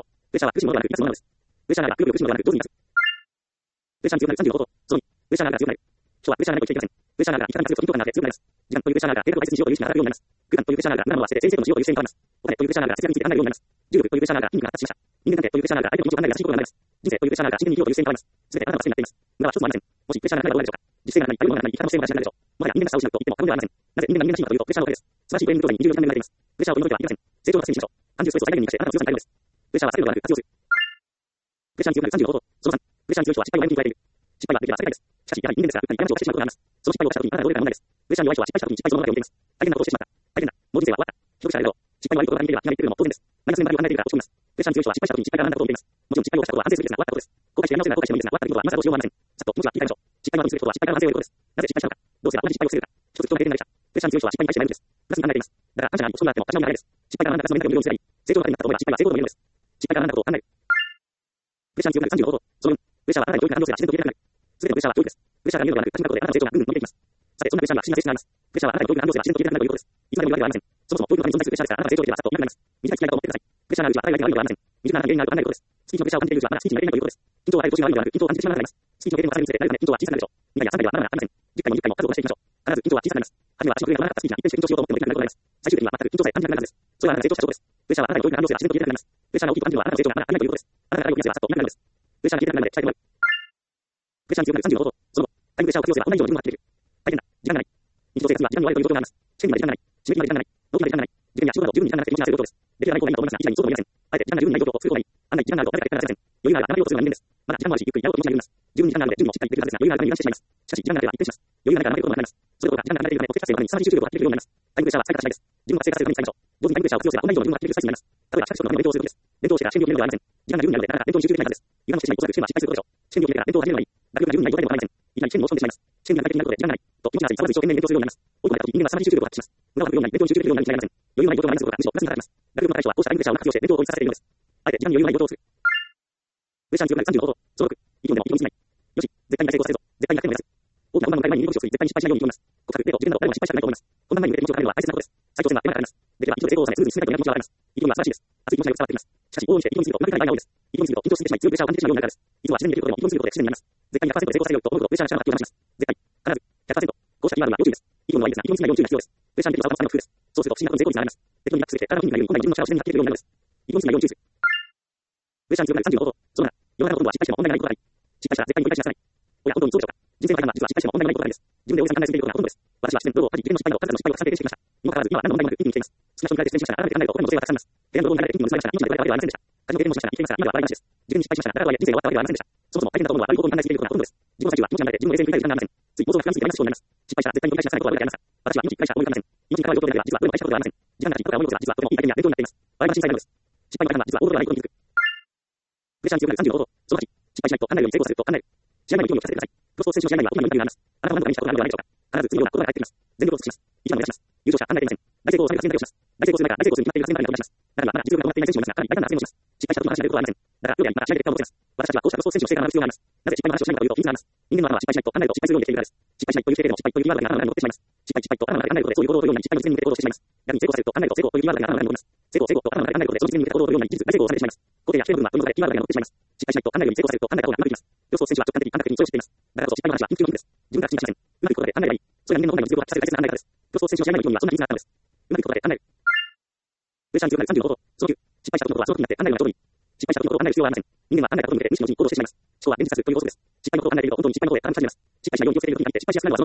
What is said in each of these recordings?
と。プレッシャーは苦しむのではなく、癒すものなのです。プレッシャーが来る苦しむのではなく、上手に癒す。プレッシャーに強くなる35度、その2、プレッシャーが強くなる。人はプレッシャーがないと生きていけません。プレッシャーが生き方にすると緊張感があって強くなります。時間というプレッシャーが低く排出しようという意識が働くようになります。空間というプレッシャーが無駄を忘れて正々の使用という姿勢に変わります。お金というプレッシャーが節約について考えるようになります。重力というプレッシャーが筋肉が発達しました。人間関係というプレッシャーが相手の緊張感が優しいことになります。人生というプレッシャーが真剣に生きようという姿勢に変わります。すべてあなたのせいになっています。無駄は一つもありません。もしプレッシャーがない場合どうなるでしょうか。実践がない、対応がない、生き方のせいもなしになるでしょう。もはや人間らしさを失うと言っても過言ではありません。なぜ人間が人間らしいのかというと、プレッシャーのおかげです。素晴らしいトレーニング動画に24時間で見られています。プレッシャーを追い除いてはいけません。成長が進みましょう。感じるストレスを最大限に生かしてあなたの強さに変えるのです。プレッシャーは避けるのではなく活用する。プレッシャーに強くなる35度、その3、プレッシャーに強い人は失敗を前向きに捉えている。失敗はできれば避けたいです。しかし、やはり人間ですから、何か話をしてしまうことがあります。その失敗を犯した時にあなたがどう出たか問題です。プレッシャーに弱い人は失敗した時に失敗そのものだけを見ています。大変なことをしてしまった。大変だ。もう人生は終わった。記録者あれど、失敗の悪いことが見ていれば気がめいているのも当然です。マイナス面ばかりを考えているから落ち込みます。プレッシャーに強い人は失敗した時に失敗から何だことを見ています。もちろん失敗を犯したことは安定するべきですが、終わったことです。後悔してやり直せな後悔してもいいですが、終わったことは今更どうしようもありません。さっと気持ちは切り替えましょう。失敗の後にすることは失敗から反省を得ることです。なぜ失敗したのか。どうすれば同じ失敗を防げるか。一つ不当な経験がありました。プレッシャーに強い人は失敗に対してないのです。プラスに考えています。だから感謝があり、落ち込んだあっても立ち直りが早いです。失敗から学んだつもりだけど無理を見せたり、成長のためになったと思えば失敗は成功とも言えるのです。失敗から学んだことを考える。プレッシャーに強くなる35度、その4、プレッシャーはあなたに教育が反応すれば自然と切れなくなる。すべてのプレッシャーは教育です。プレッシャーが見えるのではなく、立ち向かうことであなたの成長がぐんぐん伸びていきます。さて、そんなプレッシャーには不思議な性質があります。プレッシャーはあなたに教育が反応すれば自然と切れなくなるということです。いつまでも言われてはありません。そもそも教育のために存在するプレッシャーですから、あなたが成長できればさっといなくなります。短い付き合いだと思ってください。プレッシャーがあるうちはあなたが相手が悪いのではありません。未熟なあなたが原因があると考えることです。スキーのプレッシャーを感じているうちはまだスキーに慣れていないということです。緊張はあえて調子が悪いのではなく、緊張を感じてしまうからになります。スキーの経験を重ねるにつれ、慣れるため緊張は小さくなるでしょう。2回や3回ではまだまだありません。10回も20回も数をこなしていきましょう。必ず緊張は小さくなります。初めは足の震えが長かったスキーが一転して緊張しようと思ってもできなくなることになります。最終的には全く緊張さえ感じなくなるはずです。それはあなたが成長した証拠です。プレッシャーはあなたに教育が反応すれば自然と切れなくなります。プレッシャーが大きく感じるのはあなたの成長がまだ足りないということです。あなたが愛を増やせばさっといなくなるのです。プレッシャーに切れなくなるまで鍛えてもらう。プレッシャーに強くなる35度、その後、タイムプレッシャーを活用すれば同じような自分ができる。大変だ。時間がない。日常生活には時間のあるという状況があります。試験には時間がない。締め切りまで時間がない。納期まで時間がない。自分や仕事など十分に時間がなくて気持ちが焦ることです。できるない方がいいと思いますが、一切にそうとも言えません。あえて時間が十分にない状況を作る方がいい。あんなに時間があると誰か言ってはなりません。余裕があれば生用するのが人間です。まだ時間もあるし、ゆっくりやろうと気持ちがあります。十分に時間があるので準備もしっかりできるはずですが、余裕があるために油断してしまいます。しかし、時間があれば一転します。余裕がないから負けることもあります。それどころか時間が流れているため、ポテト生活にさらに集中力ができるようになります。タイムプレッシャーは使い方次第です。自分が生活するために使いましょう。同時にタイムプレッシャーを活用すれば同じような自分ができる最中になります。例えば、資格試験のために勉強をすることです。勉強してから試験を決めるのではありません。時間が十分にあるので、なかなか勉強に集中できないはずです。油断してしまい、おそらく試験は失敗することでしょう。試験を決めてから勉強を始めるのがいい。学力が十分ない状態でも構いません。いきなり試験に申し込んでしまいます。試験になりたいということで時間がない。と気持ちが焦り、騒がず一生懸命に勉強するようになります。追い込まれた時、人間はさらに集中力を発揮します。無駄をかけるようになり、勉強に集中できるようになるに違いありません。余裕のない状況がマイナスのことがむしろプラスに働きます。学力の高い人はこうしたタイムプレッシャーをうまく活用して勉強を効率化させているのです。あえて時間に余裕のない状況を作る。プレッシャーに強くなる35度、その6、意気込んでも意気込みすぎない。よし、絶対に成功させるぞ。絶対に100点を目指す。大きな本番の会に入力を作り、絶対に失敗しないように意気込みます。告白、デート、自分など誰も失敗したくないと思います。本番前に向けて緊張をかけるのは大切なことです。最長戦は手間がかかります。できれば一度で成功を収め、スムーズに進めたいという気持ちがあります。意気込みは素晴らしいです。熱い気持ちがよく伝わってきます。しかし、往々にして意気込みすぎるとうまくいかない場合が多いです。意気込みすぎると緊張してしまい、強いプレッシャーを感じてしまうようになるからです。いつもは自然にできることでも意気込みすることで不自然になります。絶対に100%で成功させようと思うとプレッシャーがしなくなってしまいます。絶対、必ず、100%。こうしたキーワードは要注意です。意気込みはいいですが、意気込みすぎないように注意が必要です。プレッシャーにできる技の3の工夫です。そうすると不思議なことに成功率が上がります。適当にリラックスして体の筋肉が緩み、本来自分の力を自然に発揮できるようになるのです。意気込みすぎないように注意する。プレッシャーに強くなる35度、その7、世の中のことは失敗しても問題がないことがあり、失敗したら絶対に繰り返しなさい。おや、本当にそうでしょうか。人生の中には実は失敗しても問題がないことがあるんです。自分で大げさに考えすぎていることがほとんどです。私は自然と堂を張り、一連の失敗の数々の失敗を重ねて経験してきました。にもかかわらず、今は何の問題もなく一気に来ています。好きな人に対して失敗したら改めて考えると他にも女性はたくさんいます。提案の動画に流れて一気に結ばれましたが、命で言われたわけではありませんでした。家事の経験もしましたが、生きていますが、今では笑い話です。自分に失敗しましたが、だからとはいえ人生が終わったわけではありませんでした。そもそも大変だと思うのは悪い方向に考えすぎていることがほとんどです。自分の最中は気持ちが流れて自分の冷静に振り返る時間がありません。つい妄想が膨らみすぎてマイナス思考になります。失敗したら絶対に繰り返しなさいことは覚えてありますか。私は命に繰り返した思い浮かびません。命に関わる状況では実はどれも大したことではありません。時間が経ち、いくら思いをすれば実はとてもいい体験や勉強になっています。笑いの小さいなのです。失敗の大半は実は大事ではないことに気づく。プレッシャーに強くなる35度、その8、失敗しないと考えるように成功すると考える。試合前に興味を聞かせてください。プロスポーツ選手の試合前には大人になる理由があります。あなたは何度かにしたことがあるのではないでしょうか。必ず次のような言葉が返ってきます。全力を尽くします。一番お願いします。優勝者考えていません。大成功を収めた選択をします。大成功する前から大成功するに決まっている選択をします。中にはまだ実力が伴っていない選手もいますが、かなり大胆な発言をします。失敗した時の話が出ることはありません。だから、料理やまだ試合で結果を残せます。私たちはこうしたプロスポーツ選手の成果がある必要があります。なぜ失敗の話をしないかというと、理由があります。人間の頭は失敗しないと考えると失敗するようにできているからです。失敗しないという経験でも失敗というキーワードだけが頭の中に残ってしまいます。失敗と頭の中で考えることでそういう行動を取るようになり、失敗の前に向けて行動してしまいます。逆に成功させると考えると成功というキーワードだけが頭の中に残ります。成功と頭の中で考えることでその実現に向けて行動を取るようになり、事実大成功を収めてしまいます。肯定や否定の部分は取り除かれ、キーワードだけが残ってしまいます。失敗しないと考えるように成功させると考えた方がうまくいきます。プロスポーツ選手は直感的に感覚的にそれを知っています。だからこそ失敗の話は緊急の話です。自分から信じません。うまくいくことで考えればいい。それが人間の本来の実力を発揮させる大切な考え方です。プロスポーツ選手の試合前の興味はそんなニーズがあったのです。うまくいくことで考える。プレッシャーに強くなる35度、その9、失敗した時のことはその時になって考えるのがちょうどいい。失敗した時のことを考える必要はありません。人間は考えたことに向けて無意識のうちに行動してしまいます。思考は連日するという法則です。失敗のことを考えているとどんどん失敗の方へ傾き始めます。失敗しないように気をつけている時に限って失敗しやすくなるのはそのためです。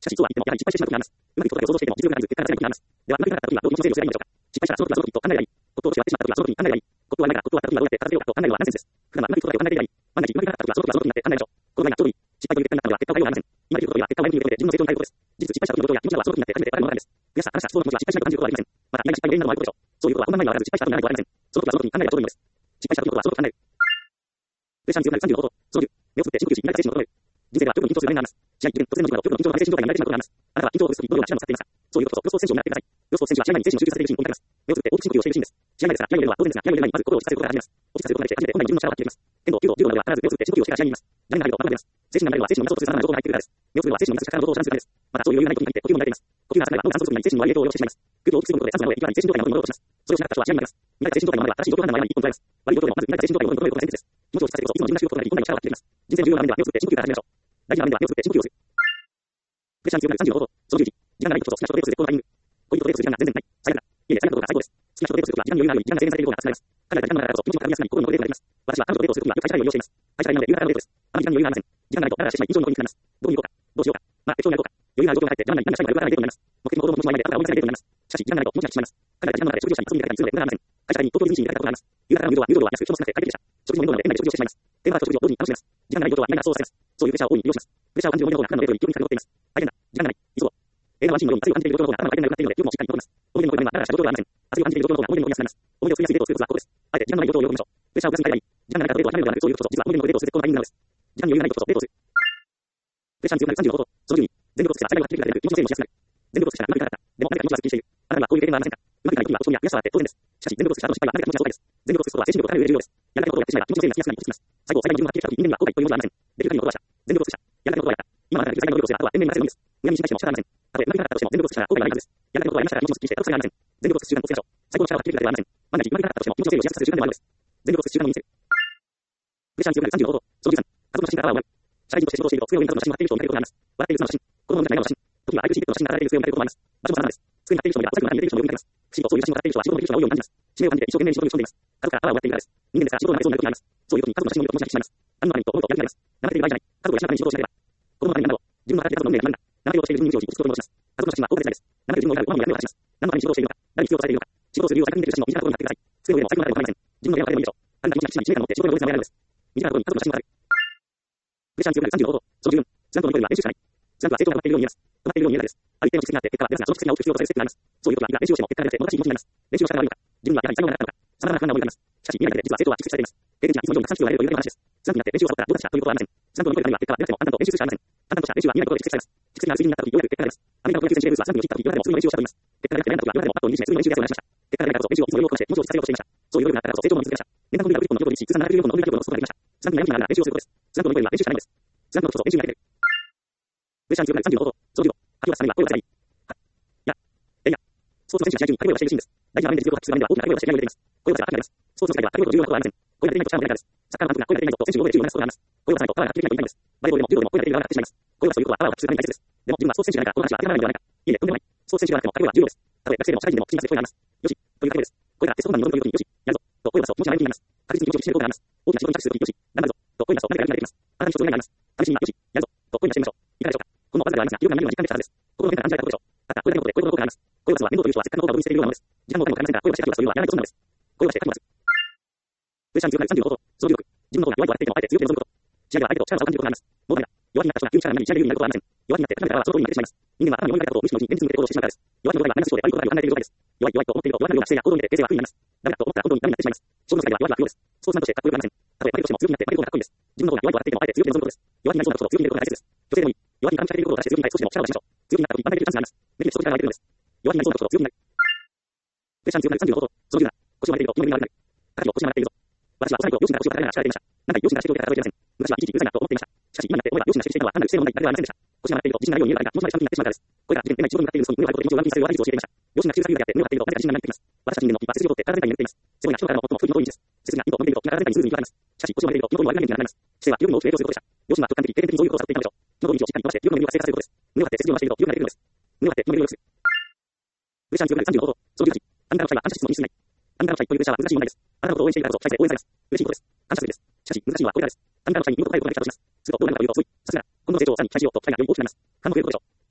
しかし、そうは言っても、やはり失敗してしまうことがあります。うまくいくことを想像していても、実力がなく、結果が出せないことがあります。では、うまくいかなかった時は、どう気持ちを整理をすればいいのでしょうか。失敗したら、その時はその時と考えればいい。ことをしてしまった時は、その時に考えればいい。ことはないが、ことはあった時はどうやって片付けようかと考えるのはナンセンスです。普段はうまくいくことだけを考えていればいい。万が一うまくいかなかった時は、その時はその時になって考えましょう。この場合はちょうどいい。失敗という結果になったのは結果を変えようがありません。今できることは結果を前に見ることで自分の成長に変えることです。事実、失敗した時の状況や気持ちはその時になって初めて分かるものがあるんです。悔しさ、悲しさ、失望の気持ちは失敗しないと感じることはありません。また、意外に失敗原因などもあることでしょう。そういうことは本番前にはわからず失敗したとならないとありません。その時はその時に考えればちょうどいいのです。失敗した時のことはその時考える。プレッシャーに強くなる30のこと。その10、目をつぶって深呼吸し、見られた精神を整える。人生では極度に緊張する場面があります。試合に突然の時など極度の緊張が激しい状態になれてしまうことがあります。あなたは緊張をほぐす時どのような手段を使っていますか。そういうことこそ、プロスポーツ選手を見習ってください。プロスポーツ選手は試合前に精神を充実させているシーンを見たります。目をつぶって大きく深呼吸をしているシーンです。試合前ですが、試合に出るのは当然ですが、試合に出る前にまず心を落ち着かせることから始めます。落ち着かせることができて初めて本来の自分の力を発揮できます。剣道、柔道などでは必ず目をつぶって深呼吸をしてから試合に行きます。誰が入ると頭が出ます。精神が慣れるのは精神の源とする様々な情報が入ってくるからです。目をつぶるのは精神の源と力の情報を遮断するためです。また、そういう余裕がない時に限って呼吸も乱れています。呼吸が浅くなれば脳が酸素不足になり精神の悪い影響を及ぼしてしまいます。空気を大きく吸うことで酸素が脳へ行き渡り精神状態の元に戻ろうとします。それをしなかった人は試合になります。乱れた精神状態のままでは新しい状況判断の間に一本取られます。悪い状況でもまず乱れた精神状態を元に戻ることが大切です。気持ちを落ち着かせることいつも自分らしいことが本来の力を発揮できます。人生の重要な場面では目をつぶって深呼吸から始めましょう。大事な場面では目をつぶって深呼吸をする。プレッシャーに強くなる30のこと。その10時。時間がないことと好きな人とデートする絶好のタイミング。恋人とデートする時間が全然ない。最悪だ。いえいえ、最悪なことが最高です。好きな人とデートする時は時間に余裕があるように時間が制限されているような感じがします。彼らが時間がないからこそ気持ちも軽やすくなり心も折れることができます。私は彼女とデートをする時はよく会社から余裕をしています。会社からなので夕方からのデートです。あまり時間に余裕がありません。時間がないとダラダラしてしまい印象に残りにくくなります。どこに行こうか。どうしようか。まあ、適当に行こうか。余裕がある状況が入って時間がないみんなしたいからよくわからないデートになります。目的も行動も気持ちも前であなたが追い出されるデートになります。しかし時間がないと気持ちがしてしまいます。彼らが時間の中で食事をしたり遊びに出かけたりするので無駄がありません。会社に東京ディズニーに出かけたことがあります。夕方からの入場は安く人も少なくて快適でした。食事も面倒なので店内で食事をしてしまいます。テーマパークと食事を同時に楽しめます。時間がないことは今がそうさせます。そういうプレッシャーを大いに利用します。プレッシャーを感じる思いの方が普段のデートに急に駆け上っています。大変だ。時間がない。急ごう。映画ワンシーンのように熱いを感じている状況の方が頭が回転が良くなっているので、気分もしっかり残ります。大勢の声ではだらだらした状況ではありません。熱いを感じている状況の方が大勢の声が少ないます。思い出を作りやすいデートをすることはこうです。あえて時間のない状況を喜びましょう。プレッシャーを増やすに変えればいい。時間がないからデートを諦めるのではなく、そういうことこそ実は大勢のデートをする絶好のタイミングなのです。時間に余裕がないことこそデートをする。プレッシャーに強くなる30のこと。その10に、全力を尽くせば最後ははっきりが出る。気持ちの整理もしやすくなる。全力を尽くしたらうまくいかなかった。でも、なぜか気持ちはすっきりしている。あなたにはこういう経験はありませんか。うまくいかない時には落ち込みや悔しさがあって当然です。しかし、全力を尽くした後の失敗はなぜか気持ちが爽快です。全力を尽くすことは精神力を高める上で重要です。やりたいことをやってしまえば気持ちの整理がつきやすくなり落ち着きます。最後、最後に自分がはっきりした時、人間には後悔というものはありません。できる限りのことはした。全力を尽くした。やりたいことはやった。今あなたができる最後の努力をすれば、あとは天命に任せるのみです。無駄に失敗しても仕方ありません。たとえうまくいかなかったとしても全力を尽くしたら後悔がないはずです。やりたいことはやりましたから気持ちもすっきりして後悔がありません。全力を尽くす習慣をつけましょう。最高の力を発揮できるだけではありません。万が一うまくいかなかったとしても気持ちを整理をしやすくする習慣でもあるのです。全力を尽くす習慣を身につける。プレッシャーに強くなる30のこと。その13、家族の写真からは終わる。社会人として仕事をしていると、机の上に家族の写真を貼っている人を見かけることがあります。笑っている妻の写真、子供の笑顔の写真、時には愛くるしいペットの写真が貼られている机を見かけることもあります。場所も様々です。机に貼っている人もいれば、お財布の中に入れている人もよく見かけます。不思議とそういう写真を貼っている人は仕事のできる人が多いように感じます。使命を感じて一生懸命に仕事に打ち込んでいます。家族から泡を割っているからです。人間ですから仕事の中でそうなる時があります。そういう時に家族の写真を見ると気持ちが引き締まります。何のためにと思うとやる気があります。黙っている場合じゃない。家族を養うために仕事をしなければ。子供のために何だろう。自分の働き方の運命が何だ。長いことしている自分に道を移すことを戻します。家族の写真は大切なです。長く自分を選ぶご飯をやめようとします。何のために仕事をしているのか。誰に必要とされているのか。仕事をする理由を先に見ている写真の身近なところに貼ってください。机の上の財布の中でも構いません。自分の部屋の中でもいいでしょう。あなたに気持ちが1年間持って仕事の両立がやられるのです。身近なところに家族の写真を貼る。プレッシャーに強くなる30のこと。その14、スランプの残りは練習しかない。スランプは成長が止まっているように見えます。止まっているように見えるからです。ある一定の実績があって、結果は皆さんその実績が大きく必要とされるステップがあります。そういうことは、いくら練習をしても結果が出なくても正しい気持ちになります。練習の仕方が悪いのか、自分はやはり才能がなかったのか、様々な不安が思い浮かびます。しかし、見えないだけで実は成長は蓄積されています。経験値がいつも以上にたくさん必要になれるというだけの話です。スランプになって練習をサボったらどうだったということはありません。スランプの残りには結果は出なくても淡々と練習するしかありません。淡々とした練習は見えないことで蓄積されます。蓄積がある水準になった時、ようやく結果が出ます。アメリカのプロ野球選手レースはスランプに陥った時、今でも普通の練習をしたと言います。結果が出なくて悩んだ時は今でもバットを握りしめ普通の練習でやすくなりました。結果が出ないからこそ練習をいつもより多くこなして気持ちを落ち着かせようとしていました。そういう努力があったからこそ成長も見つけました。年間の伸びがグリップの記録にし、通算70秒の伸び記録のスコアができました。スランプに悩みながら練習をすることです。スランプの残りは練習しかないのです。スランプのこそ練習になれる。プレッシャーに強くなる30のこと。その15、吐き出すためには声を出せばいい。は、や、えいや。スポーツの選手が試合中に掛け声を出しているシーンです。大事な場面で実力を発揮する場面では大きな掛け声を出して試合に出ています。声を出せば後になります。スポーツの世界では掛け声と重要なことはありません。声が出ないと力も出ないからです。サッカーの監督が声が出ないと選手の声で重要なことがあります。声を出さないとパワーが発揮できないと言いたいのです。バレーボールでも柔道でも声が出る側が勝ってしまいます。声を出すということはパワーを発揮するために大切です。でも自分はスポーツ選手じゃないからこの話は当てはまらないのではないか。いいえ、とんでもない。スポーツ選手ではなくても掛け声は重要です。たとえ学生でも社会人でも口に出せる声があります。よし、という掛け声です。声があってそこまでに乗るという時によし、やるぞ。と声を出すと気持ちが前向きになります。確実に気持ちを引き締める効果があります。大きな仕事に着手する時によし、頑張るぞ。と声を出すと何かが理解できます。あなたに一つお願いがあります。試しに今よし、やるぞ。と声を出してみましょう。いかがでしょうか。ほんのわずかではありますが、よく何よりも実感できたはずです。心の変化が感じられたことでしょう。ただ、これだけのことで声の効果があります。声を出すのは面倒という人はせっかくの効果を分析しているようなものです。時間のお金もかかりませんが、声を出して書きますというのはやらないことなのです。声を出して書きます。プレッシャーに強くなる30のこと。その16、自分の方が弱いと笑っていてもあえて強気で臨むこと。試合では相手と力を差を感じることがあります。もうダメだ。弱気になった人が急に力がになり試合で有利になることはありません。弱気になって高めからはその通りになってしまいます。人間は頭に思い浮かべたことを無意識のうちに現実に向けて行動してしまうからです。弱気の度合いはマイナス思考で悪いことばかりを考えている状態です。弱い弱いと思っていると弱気のような姿勢や行動に出て形勢は不利になります。ダメだと思ったら本当にダメになってしまいます。勝負の世界では弱気は不要です。スポーツマンとしてかっこよくありません。たとえ負けとしても強気になって負けることがかっこいいです。自分の方が弱いと笑っていてもあえて強気で臨むことです。弱気になりそうなことを強気に出ることが大切です。女性でもいい。弱気に感じされていることを出して強気になり少しでも力を出しましょう。強気になった時一般的にチャンスがあります。目にその力が湧いてくるのです。弱気になりそうなことを強気になる。プレッシャーに強くなる30のこと。その17、腰を曲げていると気の身が悪くなる。肩を腰が曲がっているぞ。私は幼い頃、両親が腰を叩かれながら叱られていました。なんか両親が指導で数えていません。昔は一時期うるさいなと思っていました。しかし今になって思えば両親が指摘していたのは単なる不正の問題ではありませんでした。腰が曲がっていると自信がないように見えるから気持ちまで寒気になってしまうからです。声が自分でない仕事に向かっている息子に胸を張ることで気持ちを上向きにさせる悪い術を教えていました。両親が口うるさいようであって胸を張っていると何か自信がなくなってきます。私たち人間の一発背筋を取って体全体に入れています。背骨が人からの最も不利の遠い位置です。背筋が一歩伸びていると気が体全体にズルズルに広がります。しかし腰を曲げていると気の通りの悪い面になります。姿勢は記憶の大きく影響することでした。両親は直感的、経験的にそういうことを悟っていたのでしょう。気の通り道をしっかり伸ばして記憶の身を活性化させることです。胸を張って背筋を伸ばしていると記憶ができるのです。胸を張って気の身を良くする。プレッシャーに強くなる30のこと。その18、あなたの社員は感謝質問に過ぎない。あなたの社員というプレッシャーは難しい問題です。あなたのことを応援しているからこそ大勢応援されます。嬉しいことです。感謝するです。しかし難しいのはこれからです。あなたの社員に見事答えることができたとします。するとどうなるかというと、そうい。さすが。今後の成長をさらに期待しようと期待がより大きくなります。反応ということでしょう。期待に応えれば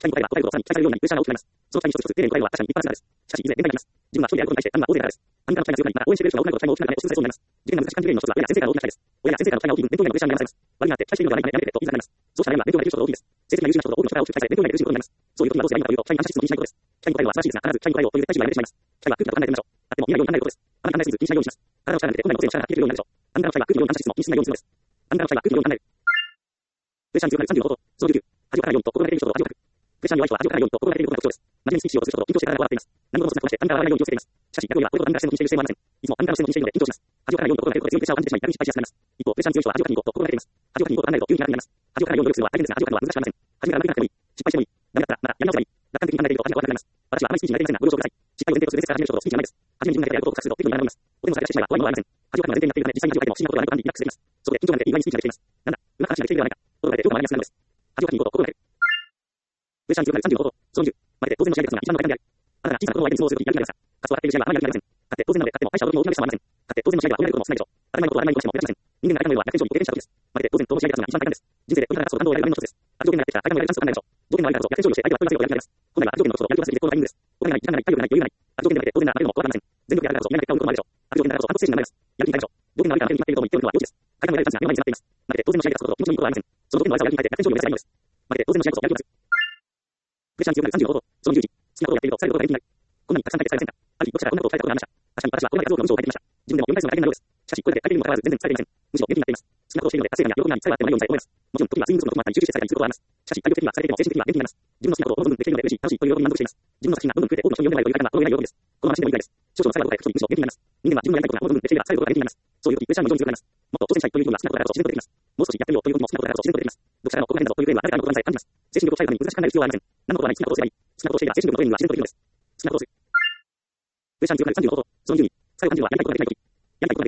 ことをさらに記載されるようになり、プレッシャーが大きくなります。その期待に一つ一つ、丁寧に答えるのは確かに一発なんです。しかし、いずれ現代になります。自分は一人であることに対して、アンダー大勢からです。アンダーの期待が強くなり、また応援してくれる人が多くなると期待も大きくなるため、押し潰されそうになります。事件が難しい関係の一つは、親や先生からの大きな期待です。親や先生からの期待が大きい分、伝統へのプレッシャーに悩まされます。悪いなって期待しているのではないかね、やめてくれと言いづられます。そうしたら勉強ができる人が大きいです。成績が優秀な人と多くの人から大きく期待され、勉強ができることになります。そういう時にはどうすればいいのかというと、期待に感謝し質問にしないことです。期待に応えるのは素晴らしいですが、必ず期待に応えようという期待値がやめてしまいます。期待は空気だと考えてみましょう。あっても見ないように考えることです。あまり考えすぎず気にしないようにします。体を力を抜いて、本来の個性の力が消えるようになるでしょう。アンダーの期待は空気のように感謝し質問、気にしないようにするのです。アンダーの期待は空気のように考える。プレッシャーに強くなる35法。その19。恥をかかないようにと心がけている人と恥をかく。プレッシャーに弱い人は恥をかかないようにと心がけていることが特徴です。真面目にスピーチをする人と緊張して体が笑っています。何事も少なくしてアンダーは笑わないように気をつけています。しかし、逆にはこれほどアンダー視線の気にしている姿勢もありません。いつもアンダー視線の気にしているので緊張します。恥をかかないようにと心がけることで強いプレッシャーを感じてしまい、逆に失敗しやすくなります。一方、プレッシャーに強い人は恥をかきに行こうと心がけています。恥をかきに行こうと考えると急に楽になります。恥をかかないように努力するのは大変ですが、恥をかくのは難しくありません。初めからなくなってもいい。失敗してもいい。ダメだったら、またやり直せばいい。楽観的に考えていると恥が怖くなります。私はあまりスピーチに慣れていませんが、ご了承ください。失敗を前提とする別から始める人とスピーチがないです。初めに自分だけでやることを隠すと適度に学びます。俺の差がしてしまえば怖いものはありません。恥をかくのは前提になっているため、実際に恥をかいても不思議なことはないと感じリラックスできます。そこで緊張が抜けて意外にスピーチができています。なんだ、裏話ができているではないか。心がけて評価がマイナスなのです。恥をかきに行こうと心がける。プレッシャーに強くなる35法。その20。まるで当然の試合ですが、一番の大変である。あなたが小さなことの相手に相撲をするときやる気がありますか。かつ笑っている試合はあまりやる気がありません。勝って当然なので、勝っても敗者はどっちも大きなプレッシャーはありません。勝って当然の試合では大きなことも少ないでしょう。当たり前のことは当たり前のことをしてもプレッシャーません。人間が相手の上は逆転勝利を経験したときです。まるで当然との試合だったのが一番大変です。人生でこれから勝つと感動をやる要因の一つです。悪条件がやってきたら相手のやるチャンスと考えましょう。条件の悪いからこそ逆転勝利をして相手は不運なせいをやる気があります。本来は悪条件のことをやる気がする絶好のタイミングです。お金がない、時間がない、体力がない、余裕がない。悪条件で負けて当然な負けるのも怖がりません。全力でやるからこそやめな結果を生むこともあるでしょう。悪条件だからこそ反発精神が生まれます。やる気に耐えましょう。条件が悪いから手に決まっていることも言っておくのは幼稚です。階段をやるチャンスが目の前に迫っています。まるで当然の試合で勝つことと気持ちのいいことはありません。その条件の悪さをやる気に耐えて逆転勝利を目指せばいいのです。まるで当然の試合こそやる気がする。プレッシャーに強くなる35法。その21。好きなことをやっているとされることが延期になる。こんなにたくさん体験されませんか。ある日、どちらかこんなことをされたことがありました。確かに私はこれまで数多くの文章を書いてきました。自分でも読み返すのが大変なようです。しかし、これだけ書いているにもかかわらず全然伝えていません。むしろ元気になっています。好きなことをしているので達成感や喜びがあり、疲れがあってもいいようにさえ思います。もちろん時にはスイングするのともあったり、集中してされたりすることはあります。しかし、体力的には疲れていても精神的には元気になります。自分の好きなことをどの分できているので嬉しい、楽しいという喜びに満足しています。自分の好きな部分で多くの人に読んでもらえるという快感が心得ない喜びです。このまま死んでもいいくらいです。少々の疲れが多くて時にむしろ元気になります。人間は自分のやりたいことがこの部分でできていれば疲れることが元気になります。そういう時、プレッシャーの異常に強くなります。もっと挑戦したいという部分は好きなことだからこそ自然とできます。もう少しやってみようということも好きなことだからこそ自然とできます。読者のここら辺だぞという例は誰かの言葉にさえ感じます。精神力を鍛えるために難しく考える必要はありません。何のことはない好きなことをすればいい。好きなことをしていれば精神力のトレーニングは自然とできるのです。好きなことをする。プレッシャーに強くなる35法。その12。疲れを感じるのはやりたいことができない時。やりたいことができているうちは精神力が自然と出るので疲れません。こんなになってもそうですが、安定した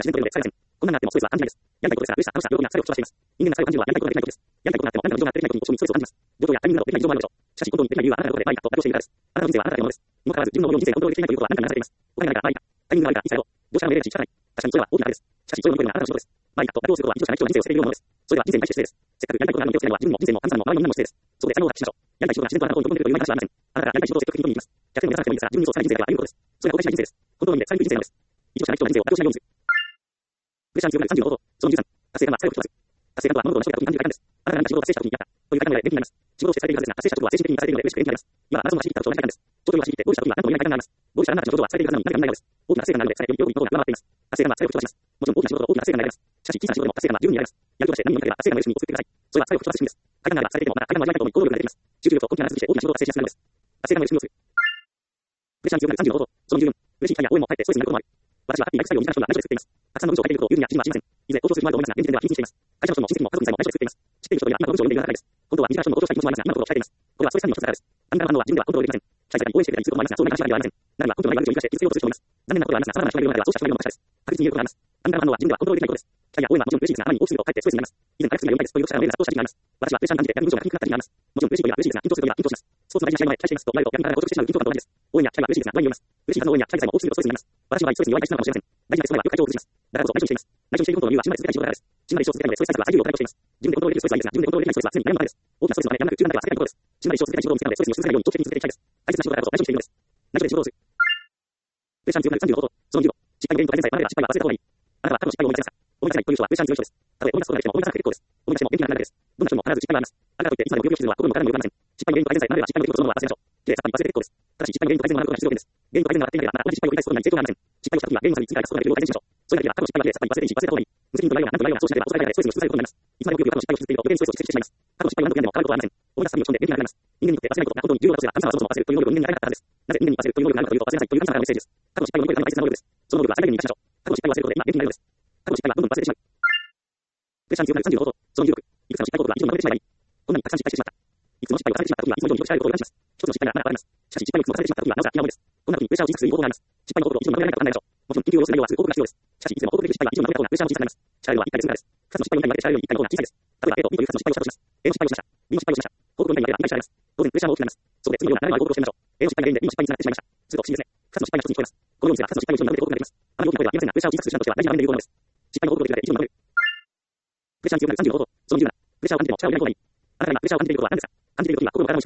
何回ことですが、プレッシャー、楽しさ、喜びが疲れを飛ばしています。人間が疲れを感じるのはやりたいことができない時です。やりたいことがあっても何かの異常があってできない時に少しストレスを感じます。状況やタイミングなどできない異常もあるでしょう。しかし本当にできない理由はあなたのことでないかと妥協しているからです。あなたの人生はあなたのものです。にもかかわらず自分の思いを人生でコントロールできていないということは何かになされています。お金がないから、タイミングが悪いから、いつやろう。業者の命令がし、仕方ない。確かにそれは大きな壁です。しかしそれを乗り越えるのはあなたの仕事です。悪いかと妥協することは意図しかない人が人生を捨てているようなものです。それは人生に対して失礼です。せっかくやりたいことがあるのに手をつけるのは自分も人生も神様も周りのみんなの失礼です。そこで才能を発揮しましょう。やりたい仕事が自然とあなたを求めているという話はありません。あなたがやりたい仕事を積極的に取りに行きます。100点を目指さなくてもいいですが、自分にそうされない人生があることです。それが後悔しない人生です。本当の意味で才能人生なのです。意図しかない人が人生を妥協しないようにする。プレッシャーに強くなる35法。その13。達成感は疲れを吹き飛ばす。達成感とは物事を成し遂げた時に感じる快感です。あなたが何か仕事を達成した時にやったという快感のようで元気になります。仕事をしてされているはずですが、達成したことは精神的にされているので嬉しく元気になります。今はマラソンを走り切ったのと同じ快感です。長距離を走り切ってゴールした時には何とも言えない快感があります。ゴールしたあなたたちのことは疲れているはずなのに何かないのです。大きな達成感があるのでされている喜びの方が上回っています。達成感は疲れを吹き飛ばします。もちろん大きな仕事と大きな達成感が得られます。しかし小さな仕事でも達成感は十分に得られます。やることして何を見かければ達成感のよしに移ってください。それは疲れを吹き飛ばす仕組みです。快感があれば疲れていてもまだ快感の味わいたいと思い行動力が出てきます。集中力と根気がなさすぎて大きな仕事を達成しやすくなるのです。達成感のよしにをする。プレッシャーに強くなる35法。その14。嬉しい期待や応援も入ってストレスになることもある。私はハッピーなライフスタイルを短く人が内緒で作っています。たくさんの文章を書いていることを言うには自信がありません。いずれ放送するまでと思いますが、現時点では秘密にしています。会社の人も親戚も家族にさえも内緒で作っています。知っている人には今の文章を読んでいるのが高いです。本当は短い人の放送したい気持ちもありますが、今のことを控えています。これはストレス管理の一つだからです。アンダーの反応は自分ではコントロールできません。期待されたり応援してくれたりすることもありますが、そうない話はありません。ならば根拠のない悪口を言い出して傷つけようとする人もいます。残念なことはありますが、様々な人がいるのではそうした人がいるのも確かです。確実に言えることがあります。アンダーの反応は自分ではコントロールできないことです。期待や応援はもちろん嬉しいですが、あまりに多くするとかえってストレスになります。以前早く次が読みたいですという読者からのメールが殺到した時があります。私はプレッシャーに感じて逆に文章が書きにくかった時があります。もちろん嬉しいといえば嬉しいですが、緊張するといえば緊張します。スポーツの大事な試合前、期待していますと言われると逆に体が硬直してしまう緊張感と同じです。応援や期待は嬉しいですが、不安に思います。嬉しいはずの応援や期待さえも多くするとストレスになります。私の場合、ストレスに弱い体質なのかもしれません。大事なテスト前はよく体調を崩します。だからこそ内緒にしています。内緒にしていることの理由は死ぬまで続けたい仕事だからです。死ぬまで一生続けたいので、ストレス対策は最重要を課題としています。自分でコントロールできるストレスはいいですが、自分でコントロールできないストレスは常に悩むままです。大きなストレスのためやむなく中断だけは避けたいことです。死ぬまで一生続けたい仕事を見つけたので、ストレスに押し続けないように長期的に続けていきたいです。大切な仕事だからこそ内緒にしているのです。内緒で仕事をする。プレッシャーに強くなる35法と、その15。失敗の原因と改善さえ学べば失敗は忘れた方がいい。あなたは過去の失敗を思い出せますか。思い出せないという人はプレッシャーに強い人です。たとえ思い出すことができても思い出さなくて結構です。思い出しても元気になるだけです。どんな人も必ず失敗はあります。だからといっていつまでも病気をするのは心も体も良くなりません。失敗の原因と改善さえ学べば失敗の出来事そのものは忘れましょう。きれいさっぱり忘れて結構です。ただし失敗の原因と改善を学ぶことが必要です。原因と改善が分かっていなければまた同じ失敗を繰り返すことになり成長がありません。失敗をした時は原因の差に次回出すことができるよう改善しましょう。それだけでは過去の失敗はきれいさっぱり忘れていいし忘れた方がいい。無責任とないようななんとないようなそうしなければ遅れただけでストレスの続されることになります。いつまでもよく過去の失敗を続けていると余計にストレスを蓄積してしまいます。過去の失敗は何度やんでも変わることはありません。思い出すたびに落ち込んで元気になります。人間にとって忘れないことが本当に重要だとすれば神様はそもそも忘れるという能力を人間に与えなかったからです。なぜ人間に忘れるという能力があるかというと忘れなさいという神様からのメッセージです。過去の失敗を乗り越えるための大切な能力です。その能力は最大限に生かしましょう。過去の失敗を忘れることで今元気になるのです。過去の失敗はどんどん忘れてしまう。プレッシャーに強くなる35法と、その16。いくつかの失敗ことが一度にまとめてしまえばいい。こんなにたくさん失敗してしまった。いくつも失敗を重ねてしまった時にはいつも以上によく鍛えることを選びます。一つの失敗がまだあります。しかし失敗をいつも重ねてしまった時はなおさら嫌なものです。こんな時にプレッシャーを小さくする方法があります。失敗の報告を以上にまとめられないかと考えましょう。もちろん緊急を要する内容はする報告が必要です。しかしいつでも報告できる失敗は以上にまとめた方がプレッシャーも小さくなります。鍛えるのは1回で済むからです。2つの失敗を2回まで鍛えるように1回の方が小さいです。例えば A と B という2つの失敗をしたとします。A の失敗をしました。B の失敗をしました。報告の2回までは2回鍛えます。当然プレッシャーも大きくなります。そこで次のような慣れのある報告をしてみましょう。A の失敗が原因で B の失敗につながってしまいました。すると不思議ですね。2つの失敗が1つに聞こえます。このようにすれば2つの失敗を一緒にまとめて報告ができます。あまり大きな声では言えませんが、プレッシャーを小さくする手段としては大事な場面で言うことなのです。失敗の報告をできるだけ一度にまとめる。失敗を報告できる失敗を報告できる35法と、その17。プレッシャーに強くなる35法。その17。プレッシャーを感じても力を入れない方がいい。あなたが今プレッシャーを感じていることは何ですか。感じている時は心も体も意識していませんか。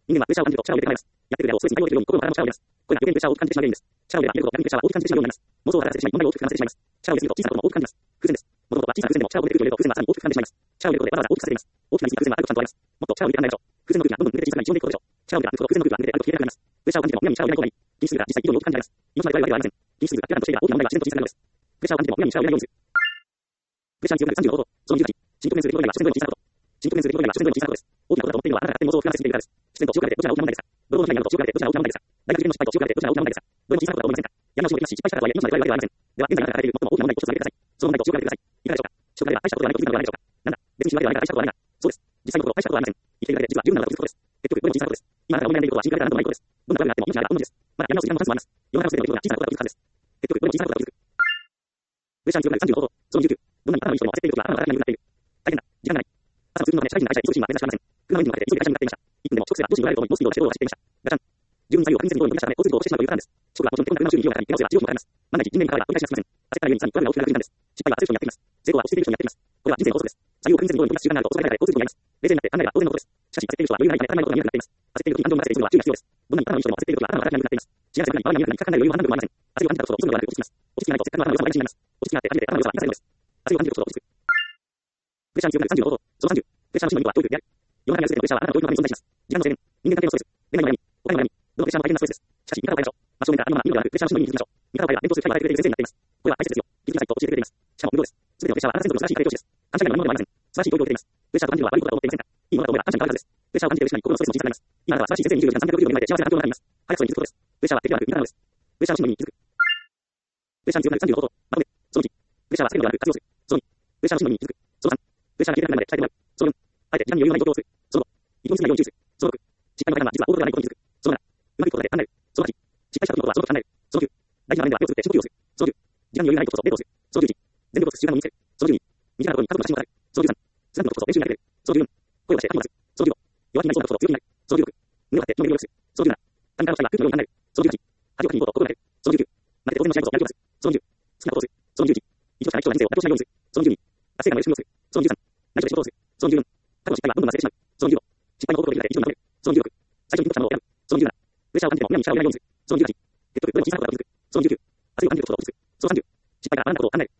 人間はプレッシャーを感じると力を入れて考えます。やってくるであろうストレスに対応できるように心からも力を入れます。これが余計にプレッシャーを大きく感じてしまう原因です。力を入れれば入れるほど逆にプレッシャーは大きく感じてしまうようになります。妄想を働かせてしまい問題を大きく感じてしまいます。力を入れすぎると小さなことも大きく感じます。偶然です。物事は小さな偶然でも力を入れてくると偶然はさらに大きく感じてしまいます。力を入れることでわざわざ大きくさせています。大きな意味に偶然はあることちゃんとあります。もっと力を入れて考えましょう。偶然の空気がどんどん抜けて小さな一音でいくことでしょう。力を入れれば抜くほど偶然の空気は抜けてあると消えなくなります。プレッシャーを感じてもむやみに力を入れない方がいい。気にしすぎるが実際非常に大きく感じられます。命まではわけではありません。気にしすぎるがピランとしていれば大きな問題が自然と小さくなるのです。プレッシャーを感じてもむやみに力を入れないようにする。プレッシャーに強くなる35度。その28。深刻面する表現は自然と小さなこと。深刻面する表現は自然と小さなことです。大きなことだと思っているのはあなたが勝手に妄想を膨らませすぎているからです。自然と強くなってどちらが大きな問題ですか。堂々の被害になると強くなってどちらが大きな問題ですか。大学受験の失敗と強くなってどちらが大きな問題ですか。どれも小さなことだと思いませんか。やり直しを繰り返し失敗したからとはいえ命まではわけではありません。では現在あなたが抱えている最も大きな問題を一つ挙げてください。その問題と強くなってください。いかがでしょうか。強くなれば大したことはないと気づくのではないでしょうか。なんだ、別にしわけはないが大したことはないが。そうです。実際のところ大したことはありません。生きているだけで実は十分なことを気づくことです。結局どれも小さなことです。今あなたが思い悩んでいることは信じられたらなんともないことです。どんなことがあっても命があれば同じです。まだやり直す時間もチャンスもあります。世の中を捨ててもいいことが小さなことだと気づくはずです。結局どれも小さなことだと気づく。プレッシャーに強くなる35度。その29。どんなにあなたのいい人でも焦っている時はあなたの頭がに向かっている。大変だ。時間がない。朝の通勤のため社会人が会社へ急ぐシーンは目指しかありません。車のエンジンをかけて急いで会社に向かっていました。1分でも遅くすれば上司に言われると思い猛スピードで車道を走っていました。ガチャン。住民作業が近接に道路に飛び出したため交通事故を起こしてしまうというパターンです。時刻はもちろん手本が車の周囲に火を当たり、手直せば地獄にかかります。万が一人命に関われば取り返しがつきません。焦ったがゆえにさらに不安が大きくなる瞬間です。失敗は焦る人にやってきます。成功は落ち着いている人にやってきます。これは人生の法則です。作業が近接に道路に飛び出す習慣があると遅くなりかかれ交通事故になります。冷静になって考えれば当然のことです。しかし焦っている人は余裕がないため当たり前のことが見えなくなっています。焦っている時に感情を任せているのは注意が必要です。どんなに頭のいい人でも焦っている時は頭が働きなくなっています。幸せな時に周りが見えなくなりか考える余裕は何でもありません。焦りを感じたことをすぐのではなく落ち着きます。落ち着きないとせっかくの頭の良さが台無しになります。落ち着きがあって初めて頭の良さが生かされるのです。焦りを感じることを落ち着く。プレッシャーに強くなる35度。その30。プレッシャーの真の意味は教育である。世の中には全てのプレッシャーはあなたの教育のために存在します。時間の制限、人間関係のストレス、恋愛の悩み、お金の悩み、どのプレッシャーも大変なストレスです。しかし、見方を変えましょう。真正面からありのまま見るのではなく、プレッシャーの真の意味に気づきましょう。見方を変えれば伝統する機会を与えてくれている先生になっています。これは大切ですよ。気づきなさいと教えてくれています。しかも無料です。すべてのプレッシャーはあなた先生の素晴らしい家庭教師です。感謝が何者でもありません。素晴らしい教育を受けています。プレッシャーを感じるのは悪いことだと思っていませんか。いいものだと思えば感謝に変わるはずです。プレッシャーを感じている人に心のストレスも小さくなります。今あなたは素晴らしい先生に24時間365日で幸せな環境の中にいます。早くそれに気づくことです。プレッシャーは敵ではなく味方なのです。プレッシャーの真の意味に気づく。プレッシャーに強くなる35度。まとめ。その1。プレッシャーは避けるのではなく活用する。その2。プレッシャーの真の意味に気づく。その3。プレッシャーが消えなくなるまで鍛えてもらう。その4。あえて時間に余裕のない状況をする。その5。意図に過ぎないように注意する。その6。失敗の大半は実は大事ではないことに気づく。その7。うまくいくことだけ考える。その8。失敗した時のことはその時考える。その9。大事な場面では手を作って深呼吸をする。その10。時間に余裕がないことこそデートをする。その11。全力を尽くす習慣を身につける。その12。身近なことに家族の写真を飾る。その13。スランプのことこそ練習になってくる。その14。声を出して髪を出す。その15。弱気になりそうなことこそ強気になる。その16。胸を張って胸をする。その17。他人からの期待は空気のように考える。その18。恥をかきに行こうと心がける。その19。負けて当然の試合こそやる気を出す。その20。好きなことをする。その21。一度しかない人が人生を全うしないようにする。その22。達成感のある趣味をする。その23。内緒で仕事をする。その24。過去の失敗はどんどん忘れてしまう。その25。失敗の報告をできるだけ一度に守る。その26。最初に得たものを選ぶ。その27。プレッシャーを感じても無理に力を入れないようにする。その28。結局どれも小さなことだと気づく。その29。焦りを感じることを落ち着く。その30。失敗があなたのことを考える。